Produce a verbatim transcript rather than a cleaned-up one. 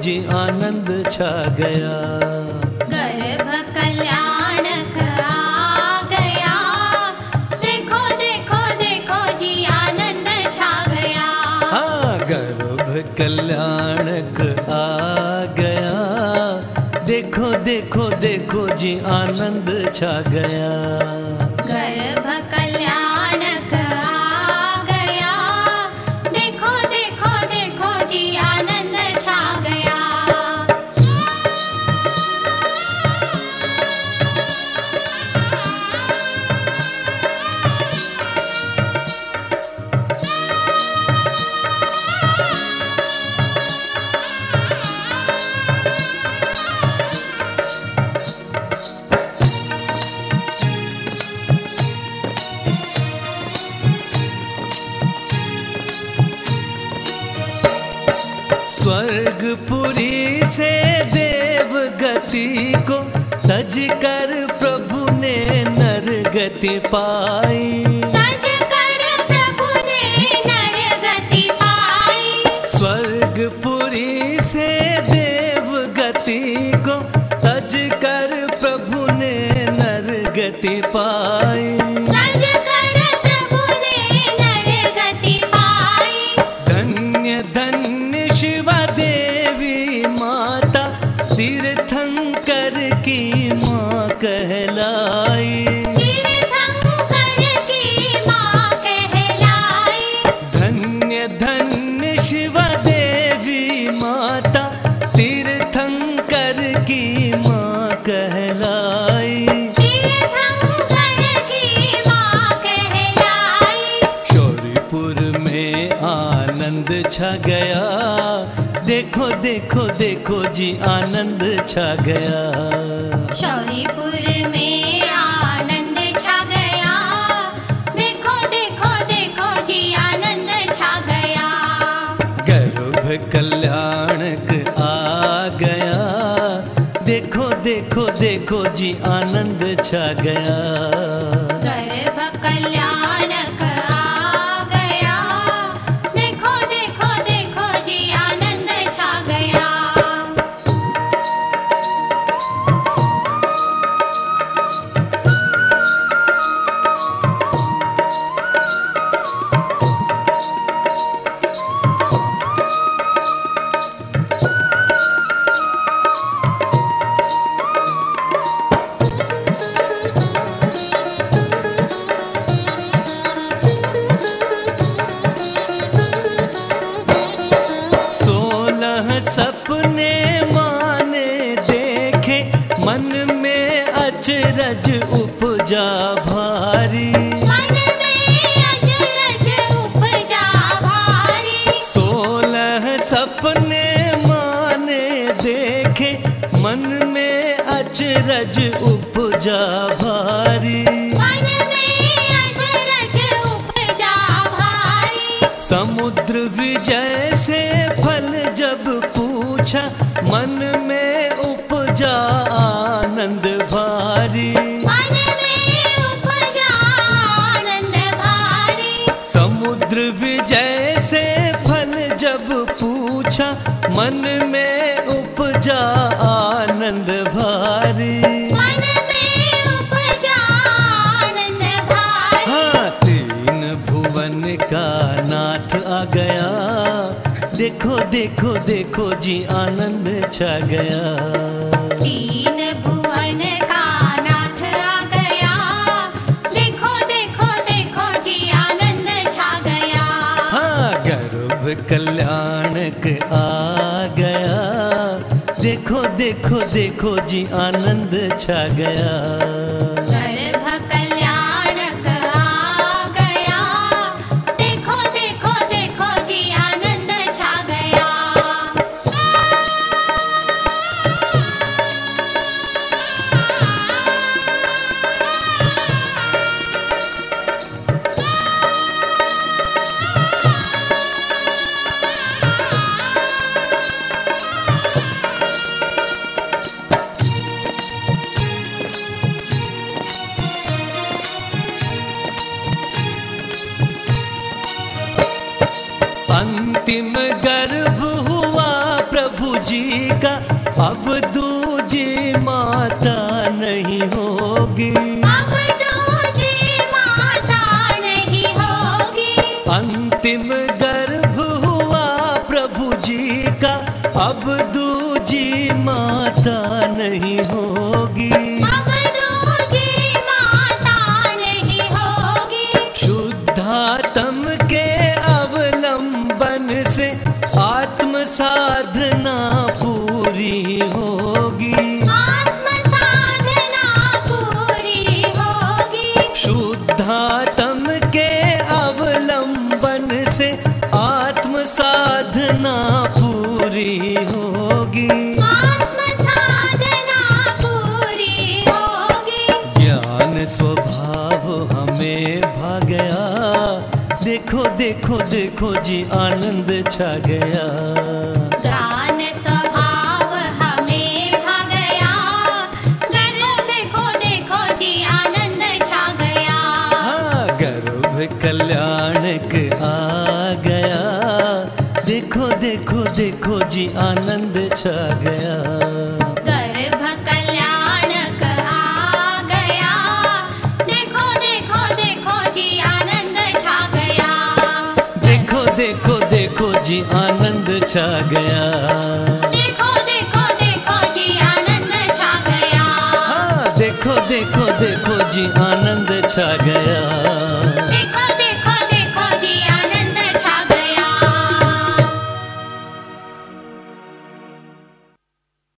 जी आनंद छा गया। गर्भ कल्याणक आ गया, देखो देखो देखो जी आनंद छा गया। हाँ, गर्भ कल्याणक आ गया, देखो देखो देखो जी आनंद छा गया। गर्भ कल्याणक आ गया, देखो देखो देखो जी आनंद छा गया। स्वर्गपुरी से देव गति को तज कर प्रभु ने नर गति पाई। तज कर प्रभु ने नर गति पाई। स्वर्गपुरी से देव गति को तज कर प्रभु ने नर गति पाई। तज कर प्रभु ने नर गति पाई। धन्य धन्य शिवा देवी माता तीर्थंकर की माँ कहलाई। तीर्थंकर की माँ कहलाई। धन्य धन्य शिवा देवी माता तीर्थंकर की माँ कहलाई। तीर्थंकर की माँ कहलाई। शौरीपुर में आनंद छा गया, देखो देखो देखो जी आनंद छा गया। शौरीपुर में आनंद छा गया, देखो देखो देखो जी आनंद छा गया। गर्भ कल्याणक आ गया, देखो देखो देखो जी आनंद छा गया। गर्भ कल्याणक आ गया, देखो देखो देखो जी आनंद छा गया। सोलह सपने माने देखे, मन में अचरज उपजा भारी। मन में अचरज उपजा भारी। सोलह सपने माने देखे, मन में अचरज उपजा भारी। मन में अचरज उपजा भारी। समुद्र विजय से फल जब पूछा, मन में उपजा आनंद भारी। मन में उपजा आनंद भारी। समुद्र विजय से फल जब पूछा, मन में उपजा आनंद भारी। मन में उपजा आनंद भारी। हाँ, तीन भुवन का नाथ आ गया, देखो देखो देखो जी आनंद छा गया। तीन भुवन का नाथ आ गया, देखो देखो देखो जी आनंद छा गया। हाँ, गर्भ कल्याणक आ गया, देखो देखो देखो जी आनंद छा गया। गर्भ कल्याणक आ गया, देखो देखो देखो जी आनंद छा गया। अंतिम गर्भ हुआ प्रभु जी अब दूजी माता नहीं होगी, अब दूजी माता नहीं होगी। अंतिम गर्भ हुआ प्रभु जी का, अब दूजी माता नहीं होगी, अब दूजी माता नहीं होगी। शुद्धात्म के अवलंबन से आत्म साधना पूरी होगी, आत्म साधना पूरी होगी। शुद्धात्म के अवलंबन से आत्म साधना पूरी होगी, आत्म साधना पूरी होगी। ज्ञान स्वभाव हमें भा गया, देखो देखो देखो जी आनंद छा गया। ज्ञान स्वभाव हमें भा गया, गर्भ देखो देखो जी आनंद छा गया। हाँ, गर्भ कल्याणक आ गया, देखो देखो देखो जी आनंद छा गया। गर्भ कल्याणक आ गया, देखो देखो देखो जी आनंद छा गया। देखो देखो देखो जी आनंद छा गया। देखो देखो देखो जी आनंद छा गया। हाँ, देखो देखो देखो जी आनंद छा गया।